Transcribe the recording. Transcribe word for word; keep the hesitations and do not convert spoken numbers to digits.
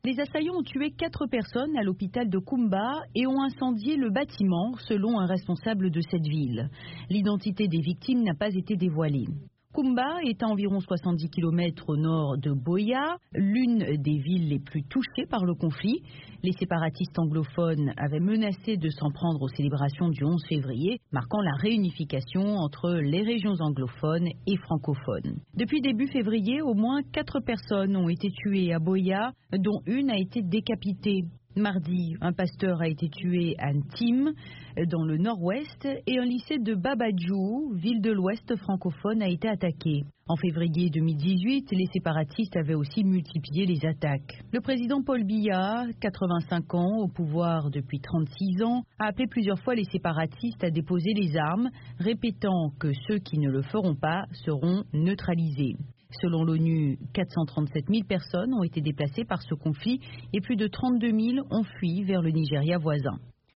Les assaillants ont tué quatre personnes à l'hôpital de Kumba et ont incendié le bâtiment, selon un responsable de cette ville. L'identité des victimes n'a pas été dévoilée. Kumba est à environ soixante-dix kilomètres au nord de Buea, l'une des villes les plus touchées par le conflit. Les séparatistes anglophones avaient menacé de s'en prendre aux célébrations du onze février, marquant la réunification entre les régions anglophones et francophones. Depuis début février, au moins quatre personnes ont été tuées à Buea, dont une a été décapitée. Mardi, un pasteur a été tué à Ntim, dans le nord-ouest, et un lycée de Babadjou, ville de l'ouest francophone, a été attaqué. En février deux mille dix-huit, les séparatistes avaient aussi multiplié les attaques. Le président Paul Biya, quatre-vingt-cinq ans, au pouvoir depuis trente-six ans, a appelé plusieurs fois les séparatistes à déposer les armes, répétant que ceux qui ne le feront pas seront neutralisés. Selon l'ONU, quatre cent trente-sept mille personnes ont été déplacées par ce conflit et plus de trente-deux mille ont fui vers le Nigeria voisin.